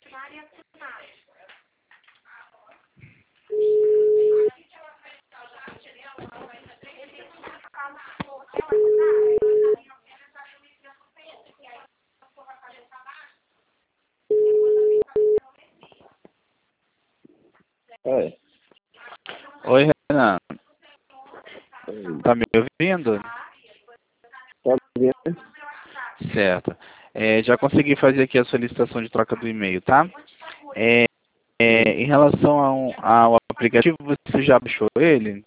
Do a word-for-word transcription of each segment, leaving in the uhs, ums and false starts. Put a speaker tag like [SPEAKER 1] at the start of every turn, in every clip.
[SPEAKER 1] Oi.
[SPEAKER 2] Oi, Renan.
[SPEAKER 1] Oi.
[SPEAKER 2] Tá me ouvindo?
[SPEAKER 1] Tá vendo?
[SPEAKER 2] Certo. É, já consegui fazer aqui a solicitação de troca do e-mail, tá? É, é, em relação ao, ao aplicativo, você já baixou ele?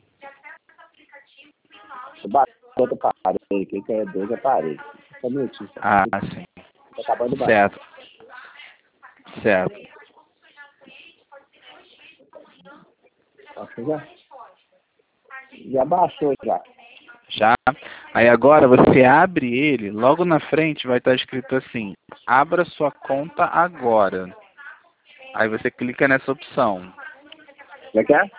[SPEAKER 1] Bateu outro aparelho, que que é dois aparelhos. Só um minutinho. Só.
[SPEAKER 2] Ah, sim.
[SPEAKER 1] Tô acabando de baixar.
[SPEAKER 2] Certo. Certo.
[SPEAKER 1] Nossa, já? Já baixou, já.
[SPEAKER 2] Já? Aí agora você abre ele, logo na frente vai estar escrito assim, abra sua conta agora. Aí você clica nessa opção.
[SPEAKER 1] Como é que é?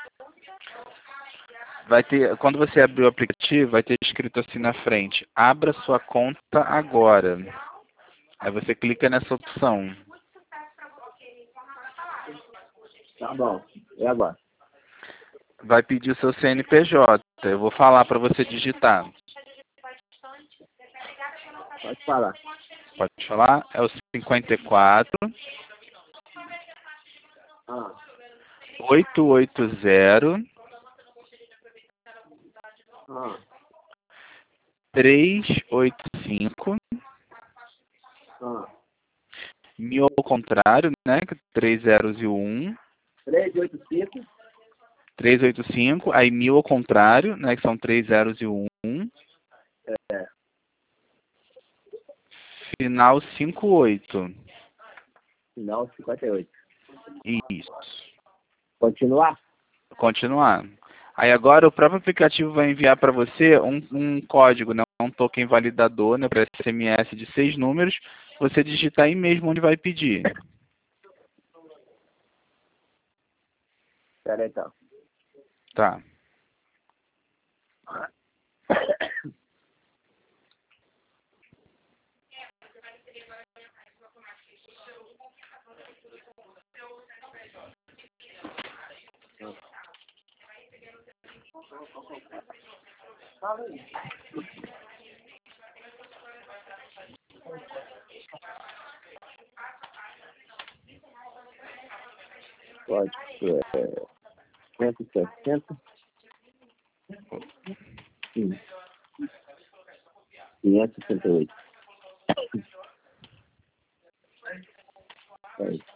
[SPEAKER 2] Vai ter, quando você abrir o aplicativo, vai ter escrito assim na frente, abra sua conta agora. Aí você clica nessa opção.
[SPEAKER 1] Tá bom. E agora?
[SPEAKER 2] Vai pedir o seu C N P J. Eu vou falar para você digitar.
[SPEAKER 1] Pode falar.
[SPEAKER 2] Pode falar? É o cinquenta e quatro,
[SPEAKER 1] Ah.
[SPEAKER 2] oitocentos e oitenta,
[SPEAKER 1] Ah.
[SPEAKER 2] trezentos e oitenta e cinco,
[SPEAKER 1] Ah.
[SPEAKER 2] mil ao contrário, né? Três zeros e um.
[SPEAKER 1] três oito cinco.
[SPEAKER 2] trezentos e oitenta e cinco, aí mil ao contrário, né? Que são três zeros e um.
[SPEAKER 1] É.
[SPEAKER 2] Final cinquenta e oito.
[SPEAKER 1] Final cinquenta e oito.
[SPEAKER 2] Isso.
[SPEAKER 1] Continuar?
[SPEAKER 2] Continuar. Aí agora o próprio aplicativo vai enviar para você um, um código, né? Um token validador, né? Para S M S de seis números. Você digitar aí mesmo onde vai pedir.
[SPEAKER 1] Espera aí, então.
[SPEAKER 2] Tá.
[SPEAKER 1] Pode ser cento e sessenta. Sim. quinhentos e sessenta e oito. É isso.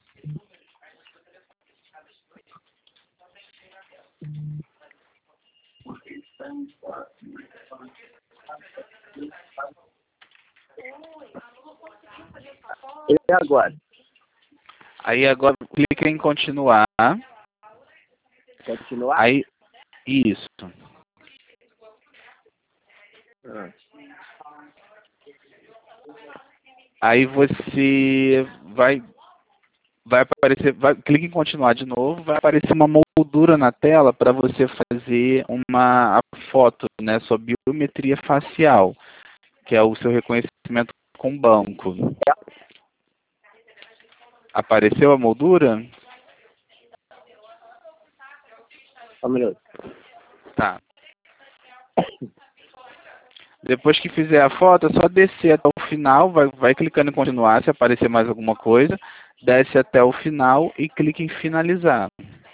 [SPEAKER 1] E agora?
[SPEAKER 2] Aí agora clica em continuar.
[SPEAKER 1] Continuar?
[SPEAKER 2] Aí, isso.
[SPEAKER 1] Ah.
[SPEAKER 2] Aí você vai, vai aparecer, vai, clica em continuar de novo, vai aparecer uma moldura na tela para você fazer uma foto, né, sua biometria facial, que é o seu reconhecimento com banco. Apareceu a moldura?
[SPEAKER 1] Só um minuto.
[SPEAKER 2] Tá. Depois que fizer a foto, é só descer até o final, vai, vai clicando em continuar, se aparecer mais alguma coisa, desce até o final e clica em finalizar.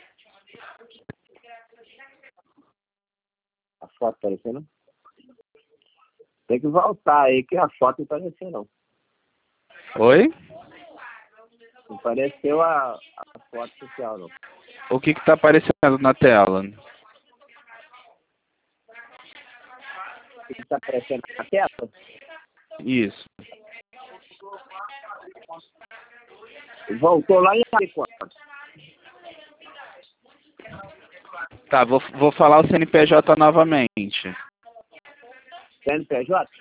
[SPEAKER 1] A foto aparecendo? Tem que voltar aí, que a foto não apareceu, não.
[SPEAKER 2] Oi?
[SPEAKER 1] Não apareceu a, a foto social, não.
[SPEAKER 2] O que está aparecendo na tela?
[SPEAKER 1] O que está aparecendo na tela?
[SPEAKER 2] Isso.
[SPEAKER 1] Voltou lá em quanto?
[SPEAKER 2] Tá, vou, vou falar o C N P J novamente.
[SPEAKER 1] C N P J?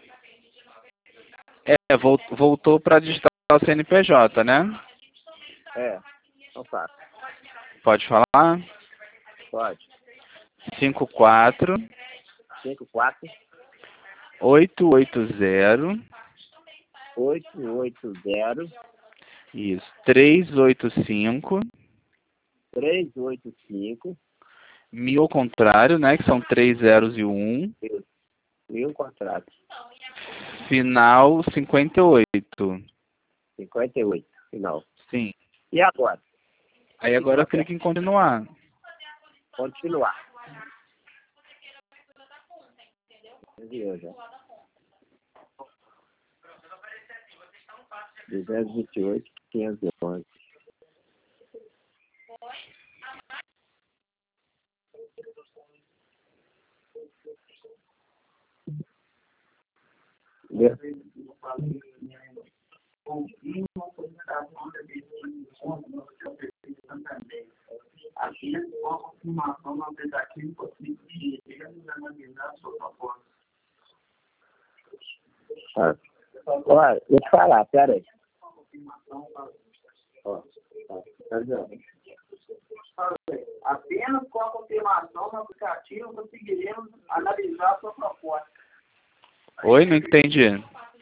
[SPEAKER 2] É, vol- voltou para digitar o C N P J, né?
[SPEAKER 1] É, não faço.
[SPEAKER 2] Pode falar?
[SPEAKER 1] Pode.
[SPEAKER 2] cinco quatro,
[SPEAKER 1] cinco quatro,
[SPEAKER 2] oito oito zero,
[SPEAKER 1] oito oito zero,
[SPEAKER 2] Isso. trezentos e oitenta e cinco.
[SPEAKER 1] trezentos e oitenta e cinco.
[SPEAKER 2] Mil ao contrário, né? Que são três zeros e um.
[SPEAKER 1] Mil contrato.
[SPEAKER 2] Final cinquenta e oito.
[SPEAKER 1] cinquenta e oito, final.
[SPEAKER 2] Sim.
[SPEAKER 1] E agora?
[SPEAKER 2] Aí agora eu clico em continuar.
[SPEAKER 1] Continuar. Enviou já. duzentos e vinte e oito, quinhentos e onze. Deu.
[SPEAKER 3] Apenas com a confirmação no aplicativo possível de analisar a sua proposta.
[SPEAKER 1] Ah. Olha, deixa eu falar, pera aí. Ó, ó, tá vendo?
[SPEAKER 3] Apenas com a confirmação no aplicativo conseguiremos analisar a sua proposta.
[SPEAKER 2] Oi, não entendi.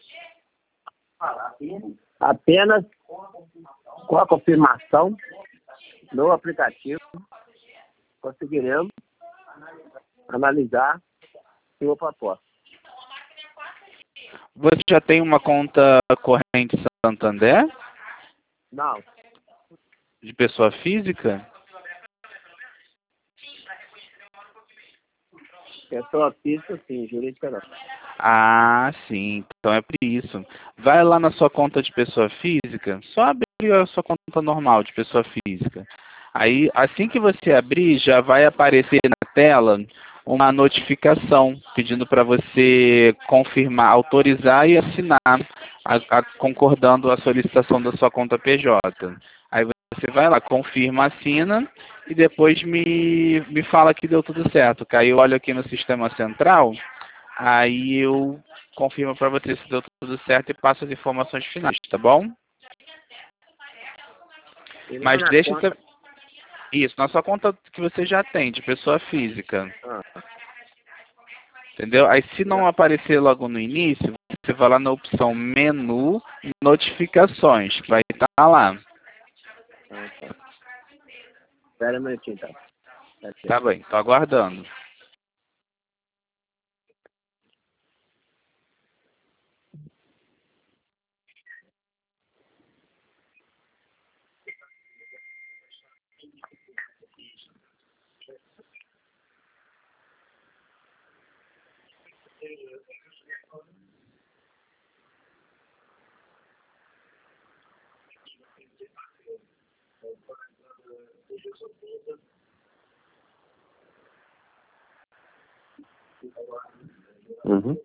[SPEAKER 1] Apenas com a confirmação no aplicativo conseguiremos analisar sua proposta.
[SPEAKER 2] Você já tem uma conta corrente Santander?
[SPEAKER 1] Não.
[SPEAKER 2] De pessoa física?
[SPEAKER 1] Pessoa física, sim, jurídica não.
[SPEAKER 2] Ah, sim. Então é por isso. Vai lá na sua conta de pessoa física, só abrir a sua conta normal de pessoa física. Aí, assim que você abrir, já vai aparecer na tela uma notificação pedindo para você confirmar, autorizar e assinar, a, a, concordando a solicitação da sua conta P J. Aí você vai lá, confirma, assina e depois me, me fala que deu tudo certo. Que aí eu olho aqui no sistema central, aí eu confirmo para você se deu tudo certo e passo as informações finais, tá bom? Mas deixa
[SPEAKER 1] conta...
[SPEAKER 2] você... Isso, na sua conta que você já tem, de pessoa física.
[SPEAKER 1] Ah.
[SPEAKER 2] Entendeu? Aí se não aparecer logo no início, você vai lá na opção menu, notificações, que vai estar lá.
[SPEAKER 1] Ah, tá. Espera um minutinho, então.
[SPEAKER 2] Tá bem, tô aguardando.
[SPEAKER 1] Uhum.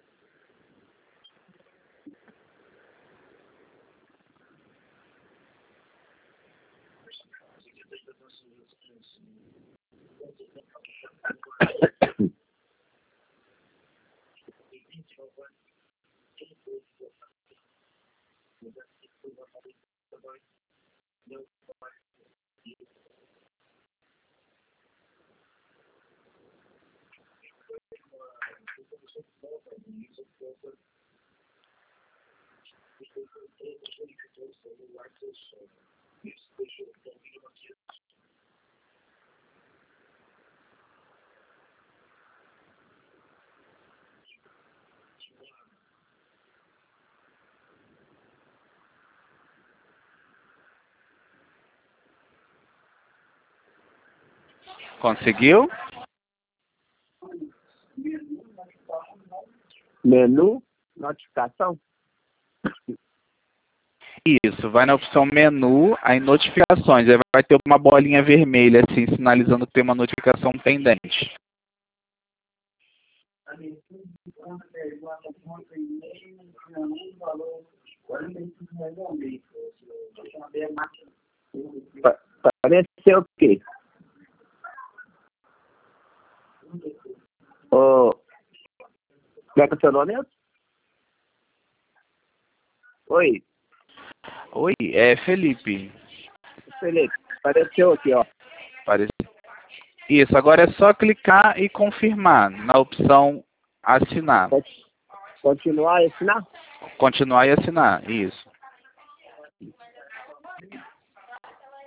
[SPEAKER 1] Conseguiu? Menu, notificação.
[SPEAKER 2] Isso, vai na opção menu, aí notificações, aí vai ter uma bolinha vermelha assim, sinalizando que tem uma notificação pendente.
[SPEAKER 1] Pa- Pareceu o quê? Ô, como é que é o seu nome? Oi,
[SPEAKER 2] Oi, é Felipe.
[SPEAKER 1] Felipe, apareceu aqui, ó.
[SPEAKER 2] Parece... Isso, agora é só clicar e confirmar na opção assinar.
[SPEAKER 1] Continuar e assinar?
[SPEAKER 2] Continuar e assinar, isso.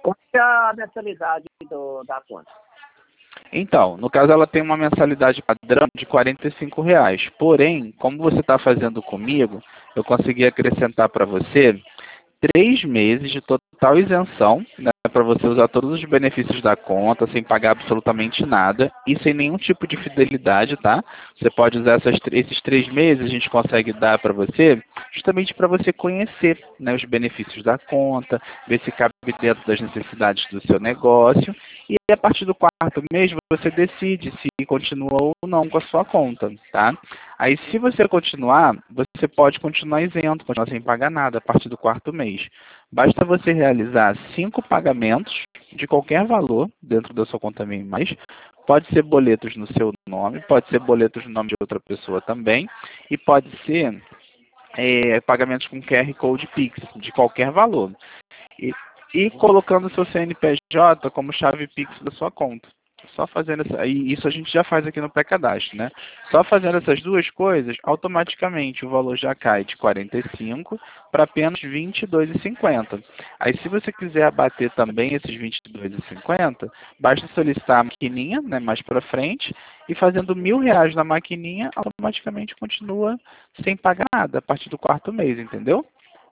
[SPEAKER 1] Qual é a mensalidade do, da conta?
[SPEAKER 2] Então, no caso ela tem uma mensalidade padrão de quarenta e cinco reais. Porém, como você está fazendo comigo, eu consegui acrescentar para você três meses de total isenção, né, para você usar todos os benefícios da conta, sem pagar absolutamente nada e sem nenhum tipo de fidelidade, tá? Você pode usar essas, esses três meses, a gente consegue dar para você, justamente para você conhecer, né, os benefícios da conta, ver se cabe dentro das necessidades do seu negócio e a partir do quarto mês você decide se continua ou não com a sua conta, tá? Aí se você continuar, você pode continuar isento, continuar sem pagar nada a partir do quarto mês. Basta você realizar cinco pagamentos de qualquer valor dentro da sua conta Mim Mais. Pode ser boletos no seu nome, pode ser boletos no nome de outra pessoa também e pode ser é, pagamentos com Q R Code Pix de qualquer valor. E, e colocando o seu C N P J como chave Pix da sua conta. Só fazendo essa, e isso a gente já faz aqui no pré-cadastro, né? Só fazendo essas duas coisas, automaticamente o valor já cai de quarenta e cinco para apenas vinte e dois reais e cinquenta centavos. Aí se você quiser abater também esses vinte e dois reais e cinquenta centavos, basta solicitar a maquininha, né, mais para frente, e fazendo mil reais na maquininha, automaticamente continua sem pagar nada a partir do quarto mês, entendeu?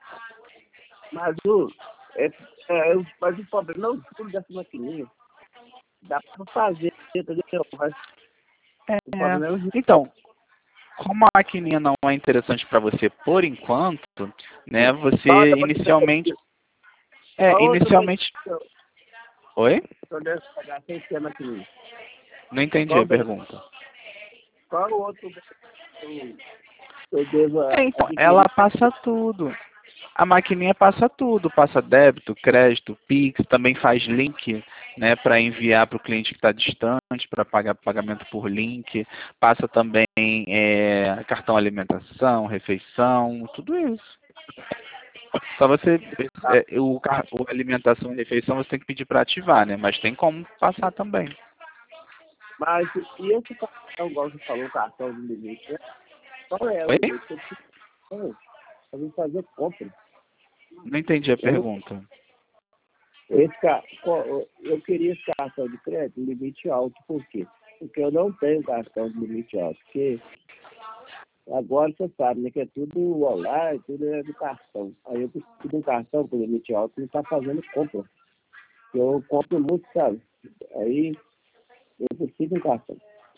[SPEAKER 1] Mas o, é, é, eu- mas o problema não é tudo dessa maquininha. Dá para fazer, entendeu? Mas
[SPEAKER 2] É,
[SPEAKER 1] o problema é o
[SPEAKER 2] então, como a maquininha não é interessante para você por enquanto, né,
[SPEAKER 1] Só
[SPEAKER 2] você
[SPEAKER 1] eu vou te
[SPEAKER 2] inicialmente,
[SPEAKER 1] perguntar,
[SPEAKER 2] é,
[SPEAKER 1] qual outro meio
[SPEAKER 2] inicialmente,
[SPEAKER 1] que eu
[SPEAKER 2] oi?
[SPEAKER 1] eu devo pagar sem ser a maquininha?
[SPEAKER 2] Não entendi
[SPEAKER 1] Qual,
[SPEAKER 2] a
[SPEAKER 1] meio-
[SPEAKER 2] pergunta.
[SPEAKER 1] qual outro meio que eu, eu devo
[SPEAKER 2] É, então, ela
[SPEAKER 1] adquirir?
[SPEAKER 2] passa tudo. A maquininha passa tudo, passa débito, crédito, Pix, também faz link, né, para enviar para o cliente que está distante, para pagar pagamento por link, passa também é, cartão alimentação, refeição, tudo isso. Só você, é, o, car- o alimentação e refeição você tem que pedir para ativar, né, mas tem como passar também.
[SPEAKER 1] Mas e esse cartão, igual você falou, o cartão de limite, né? Qual é o
[SPEAKER 2] Oi?
[SPEAKER 1] limite que eu preciso para fazer compra?
[SPEAKER 2] Não entendi a
[SPEAKER 1] Eu, não,
[SPEAKER 2] pergunta.
[SPEAKER 1] esse, ca- qual- eu queria esse cartão de crédito limite alto, por quê? Porque eu não tenho cartão de limite alto, porque agora você sabe, né, que é tudo online, tudo é do cartão. Aí eu preciso de um cartão com limite alto e não está fazendo compra. Eu compro muito, sabe? Aí eu preciso de um cartão.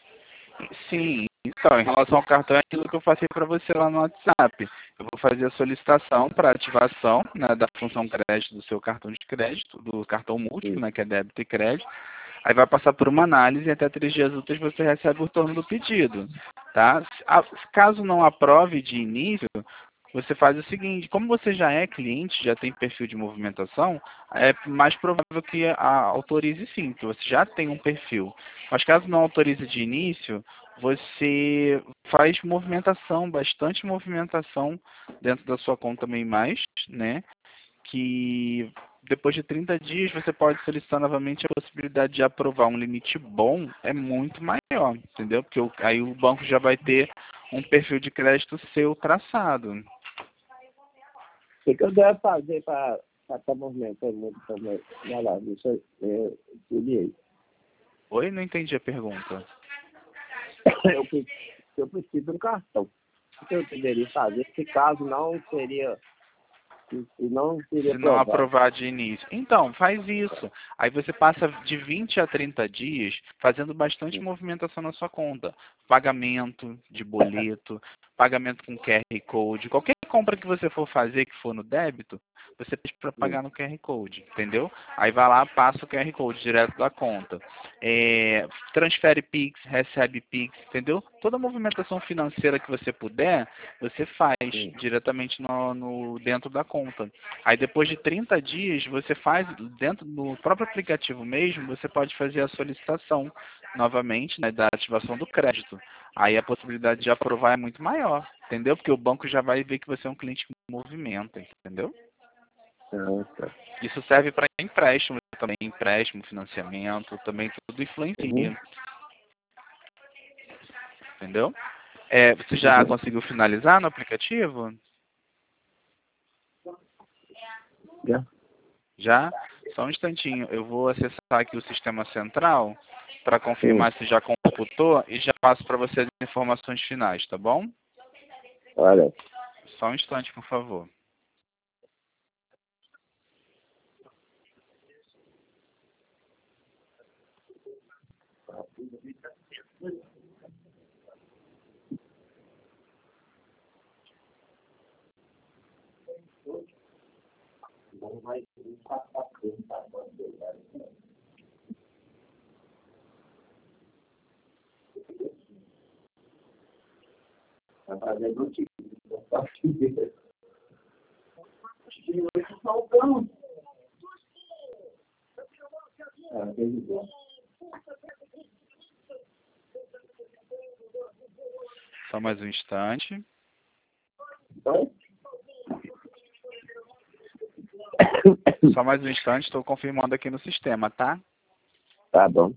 [SPEAKER 2] Sim, então, em relação ao cartão, é aquilo que eu passei para você lá no WhatsApp. Eu vou fazer a solicitação para ativação, né, da função crédito do seu cartão de crédito, do cartão múltiplo,
[SPEAKER 1] Sim.
[SPEAKER 2] né, que é débito e crédito. Aí vai passar por uma análise e até três dias úteis você recebe o retorno do pedido, tá? A- Caso não aprove de início, você faz o seguinte, como você já é cliente, já tem perfil de movimentação, é mais provável que a, autorize sim, que você já tem um perfil. Mas caso não autorize de início, você faz movimentação, bastante movimentação dentro da sua conta Mem Mais, né? Que depois de trinta dias você pode solicitar novamente a possibilidade de aprovar um limite bom, é muito maior, entendeu? Porque o- aí o banco já vai ter um perfil de crédito seu traçado.
[SPEAKER 1] O que, que eu devo fazer para estar movimentando muito também? Vai lá, deixa eu eu pedir aí.
[SPEAKER 2] Oi, não entendi a pergunta.
[SPEAKER 1] Eu, pre- eu preciso de um cartão. O que eu deveria fazer? Se caso não seria, se se não seria
[SPEAKER 2] Se não
[SPEAKER 1] aprovado.
[SPEAKER 2] aprovar de início. Então, faz isso. Aí você passa de vinte a trinta dias fazendo bastante movimentação na sua conta. Pagamento de boleto, pagamento com Q R Code. Qualquer compra que você for fazer que for no débito, você pede para pagar no Q R Code, entendeu? Aí vai lá, passa o Q R Code direto da conta. É, transfere Pix, recebe Pix, entendeu? Toda movimentação financeira que você puder, você faz
[SPEAKER 1] Sim.
[SPEAKER 2] diretamente no, no- dentro da conta. Aí depois de trinta dias, você faz, dentro do próprio aplicativo mesmo, você pode fazer a solicitação novamente, né, da ativação do crédito. Aí a possibilidade de aprovar é muito maior, entendeu? Porque o banco já vai ver que você é um cliente que movimenta, entendeu?
[SPEAKER 1] Ah, tá.
[SPEAKER 2] Isso serve para empréstimo também, empréstimo, financiamento, também tudo
[SPEAKER 1] Uhum.
[SPEAKER 2] influencia, entendeu? É, você já
[SPEAKER 1] Uhum.
[SPEAKER 2] conseguiu finalizar no aplicativo?
[SPEAKER 1] Já.
[SPEAKER 2] Já? Só um instantinho, eu vou acessar aqui o sistema central para confirmar Sim. se já computou e já passo para você as informações finais, tá bom?
[SPEAKER 1] Olha.
[SPEAKER 2] Só um instante, por favor.
[SPEAKER 3] Vai fazer notícia. Faltando. Ah, tem bom.
[SPEAKER 2] Só mais um instante. Só mais um instante, estou confirmando aqui no sistema, tá?
[SPEAKER 1] Tá bom.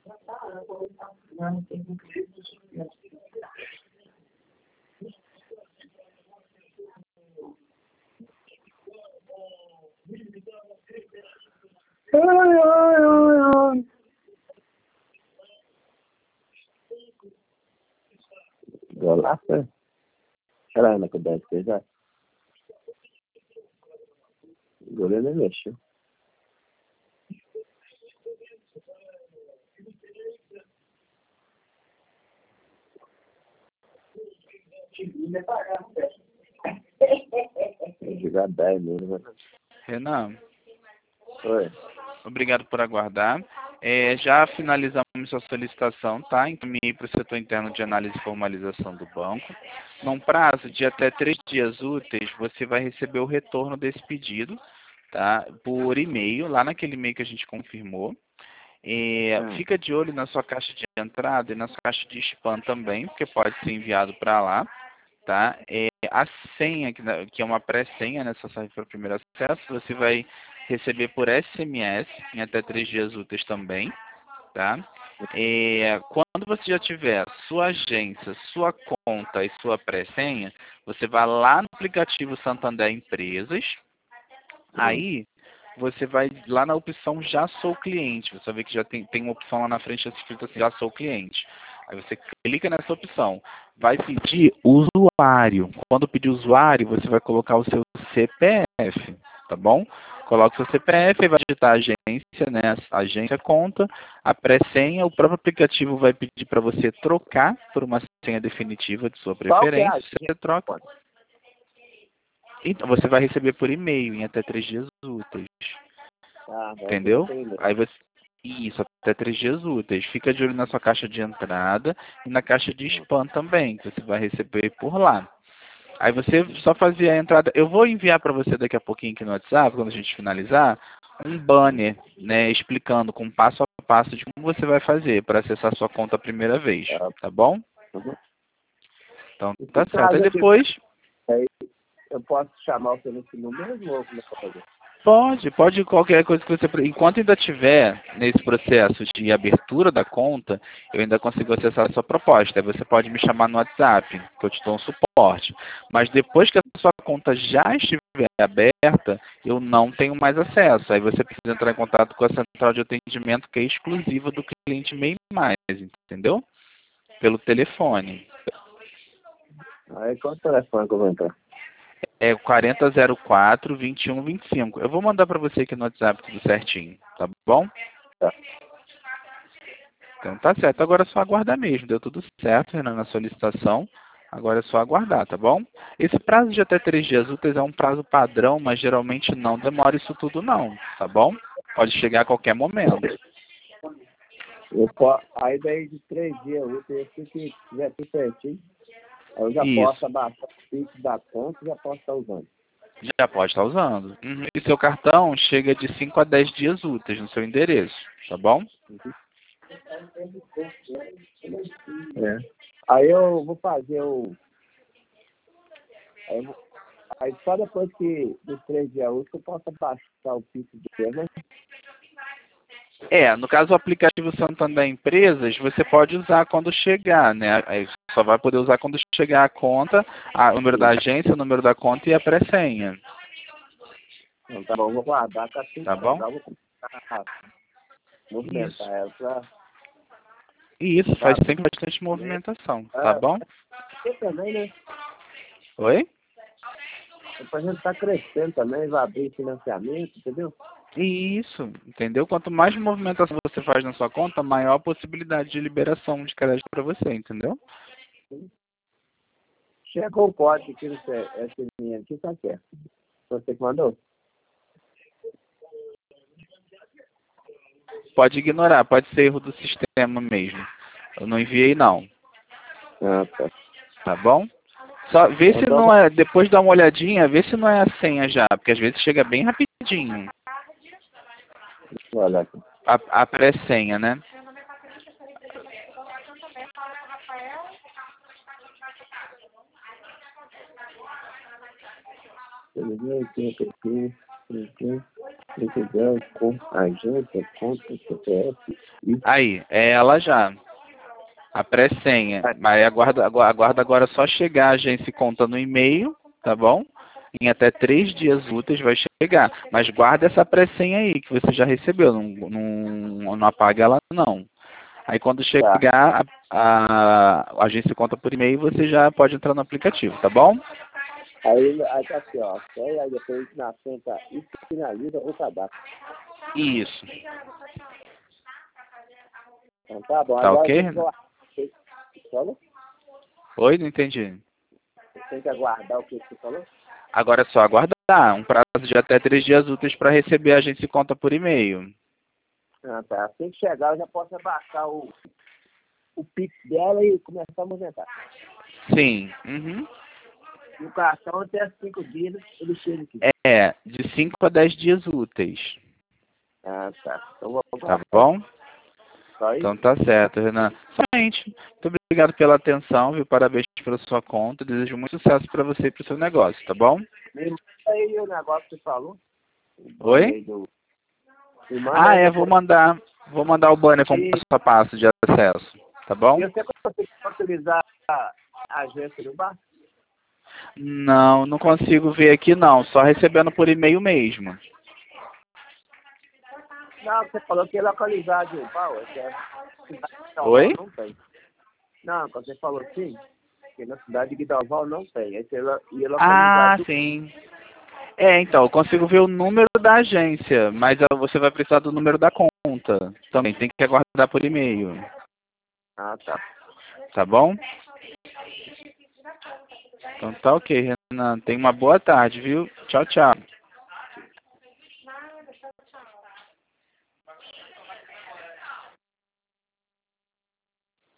[SPEAKER 1] Ai, ai, ai, ai. Golaça? Será que deve ser já? O goleiro não mexeu. Tem que jogar dez mesmo.
[SPEAKER 2] Renan.
[SPEAKER 1] Oi.
[SPEAKER 2] Obrigado por aguardar. É, já finalizamos a solicitação, tá? Encaminhei para o setor interno de análise e formalização do banco. Num prazo de até três dias úteis, você vai receber o retorno desse pedido, tá? Por e-mail, lá naquele e-mail que a gente confirmou. É, hum. Fica de olho na sua caixa de entrada e na sua caixa de spam também, porque pode ser enviado para lá, tá? É, a senha, que é uma pré-senha, né? Só serve para o primeiro acesso, você vai receber por S M S em até três dias úteis também, tá? É, quando você já tiver sua agência, sua conta e sua pré-senha, você vai lá no aplicativo Santander Empresas, aí você vai lá na opção Já Sou Cliente, você vai ver que já tem, tem uma opção lá na frente escrita assim, Já Sou Cliente. Aí você clica nessa opção, vai pedir usuário. Quando pedir usuário, você vai colocar o seu C P F, tá bom? Coloca o seu C P F e vai digitar a agência, né? A agência conta, a pré-senha, o próprio aplicativo vai pedir para você trocar por uma senha definitiva de sua preferência. Você troca. Então, você vai receber por e-mail em até três dias úteis.
[SPEAKER 1] Ah,
[SPEAKER 2] entendeu? Aí você... Isso, até três dias úteis. Fica de olho na sua caixa de entrada e na caixa de spam também, que você vai receber por lá. Aí você só fazia a entrada. Eu vou enviar para você daqui a pouquinho aqui no WhatsApp, quando a gente finalizar, um banner, né, explicando com passo a passo de como você vai fazer para acessar sua conta a primeira vez, tá bom? Então, tá certo. Aí depois...
[SPEAKER 1] Eu posso chamar o seu nesse número mesmo ou como é que eu fazer?
[SPEAKER 2] Pode, pode qualquer coisa que você... Enquanto ainda estiver nesse processo de abertura da conta, eu ainda consigo acessar a sua proposta. Aí você pode me chamar no WhatsApp, que eu te dou um suporte. Mas depois que a sua conta já estiver aberta, eu não tenho mais acesso. Aí você precisa entrar em contato com a central de atendimento, que é exclusiva do cliente Mail Mais, entendeu? Pelo telefone.
[SPEAKER 1] Aí qual o telefone que eu vou entrar?
[SPEAKER 2] É quarenta zero quatro, vinte e um vinte e cinco. Eu vou mandar para você aqui no WhatsApp tudo certinho, tá bom?
[SPEAKER 1] Tá.
[SPEAKER 2] Então tá certo. Agora é só aguardar mesmo. Deu tudo certo, Renan, na solicitação. Agora é só aguardar, tá bom? Esse prazo de até três dias úteis é um prazo padrão, mas geralmente não demora isso tudo não, tá bom? Pode chegar a qualquer momento.
[SPEAKER 1] Eu posso... Aí daí de três dias úteis, se tiver tudo certinho, eu já
[SPEAKER 2] Isso.
[SPEAKER 1] posso abaixar o Pix da conta e já posso estar usando.
[SPEAKER 2] Já pode estar usando. Uhum. E seu cartão chega de cinco a dez dias úteis no seu endereço, tá bom?
[SPEAKER 1] Uhum. É. Aí eu vou fazer o... Aí, eu vou... Aí só depois que dos três dias úteis eu posso abaixar o Pix dele, né?
[SPEAKER 2] É, no caso o aplicativo Santander Empresas, você pode usar quando chegar, né? Aí só vai poder usar quando chegar a conta, a, o número da agência, o número da conta e a pré-senha.
[SPEAKER 1] Então, tá bom, vou guardar, que assim
[SPEAKER 2] Tá bom?
[SPEAKER 1] eu vou começar a movimentar ela pra...
[SPEAKER 2] Isso,
[SPEAKER 1] Tá.
[SPEAKER 2] faz sempre bastante movimentação, tá bom?
[SPEAKER 1] Você também, né?
[SPEAKER 2] Oi?
[SPEAKER 1] Depois a gente tá crescendo também, vai abrir financiamento, entendeu?
[SPEAKER 2] Isso, entendeu? Quanto mais movimentação você faz na sua conta, maior a possibilidade de liberação de crédito para você, entendeu?
[SPEAKER 1] Chegou o código aqui no S M aqui, tá certo. Você que mandou?
[SPEAKER 2] Pode ignorar, pode ser erro do sistema mesmo. Eu não enviei não,
[SPEAKER 1] Ah, tá.
[SPEAKER 2] tá bom? Só vê se
[SPEAKER 1] Então,
[SPEAKER 2] não é, depois dá uma olhadinha, vê se não é a senha já, porque às vezes chega bem rapidinho.
[SPEAKER 1] olha aqui.
[SPEAKER 2] A, a pré-senha, né?
[SPEAKER 1] oitenta aqui, decisão com agência, conta, C P F. Isso.
[SPEAKER 2] Aí, é ela já. A pré-senha. Mas aguarda, agu- aguarda agora só chegar a agência e conta no e-mail, tá bom? Em até três dias úteis vai chegar. Mas guarda essa pré-senha aí que você já recebeu. Não, não, não apaga ela não. Aí quando chegar, a, a, a agência conta por e-mail, você já pode entrar no aplicativo, tá bom?
[SPEAKER 1] Aí, aí tá aqui, ó. Aí depois na frente, isso finaliza o cadastro.
[SPEAKER 2] Isso.
[SPEAKER 1] Então tá bom.
[SPEAKER 2] Tá
[SPEAKER 1] Agora
[SPEAKER 2] ok?
[SPEAKER 1] tem que aguardar. Falou?
[SPEAKER 2] Oi, não entendi.
[SPEAKER 1] Tem que aguardar o que você falou?
[SPEAKER 2] Agora é só aguardar. Um prazo de até três dias úteis para receber a agência conta por e-mail.
[SPEAKER 1] Ah, tá. Assim que chegar, eu já posso abaixar o, o Pix dela e começar a movimentar.
[SPEAKER 2] Sim. Uhum.
[SPEAKER 1] E o cartão até cinco dias ele chega aqui.
[SPEAKER 2] É, de cinco a dez dias úteis.
[SPEAKER 1] Ah, tá. Então vamos
[SPEAKER 2] Tá bom?
[SPEAKER 1] Só isso?
[SPEAKER 2] Então tá certo, Renan. Somente. Muito obrigado pela atenção, viu? Parabéns pela sua conta. Desejo muito sucesso para você e para o seu negócio, tá bom?
[SPEAKER 1] Me manda aí o negócio que você falou. O
[SPEAKER 2] Oi?
[SPEAKER 1] banner do- Me manda
[SPEAKER 2] Ah,
[SPEAKER 1] aí
[SPEAKER 2] é,
[SPEAKER 1] depois.
[SPEAKER 2] vou mandar. Vou mandar o banner com
[SPEAKER 1] E-
[SPEAKER 2] passo a passo de acesso. Tá bom?
[SPEAKER 1] E você consegue utilizar a a agência do bar?
[SPEAKER 2] Não, não consigo ver aqui não. Só recebendo por e-mail mesmo.
[SPEAKER 1] Não, você falou que ia localizar de pau.
[SPEAKER 2] Oi?
[SPEAKER 1] Não tem. Não, quando você falou assim, que na cidade de Guidoval não tem. Aí você ia localizar
[SPEAKER 2] Ah,
[SPEAKER 1] do...
[SPEAKER 2] sim. É, então, eu consigo ver o número da agência, mas ah, você vai precisar do número da conta. Também tem que aguardar por e-mail.
[SPEAKER 1] Ah, tá.
[SPEAKER 2] Tá bom? Então tá ok, Renan. Tenha uma boa tarde, viu? Tchau, tchau.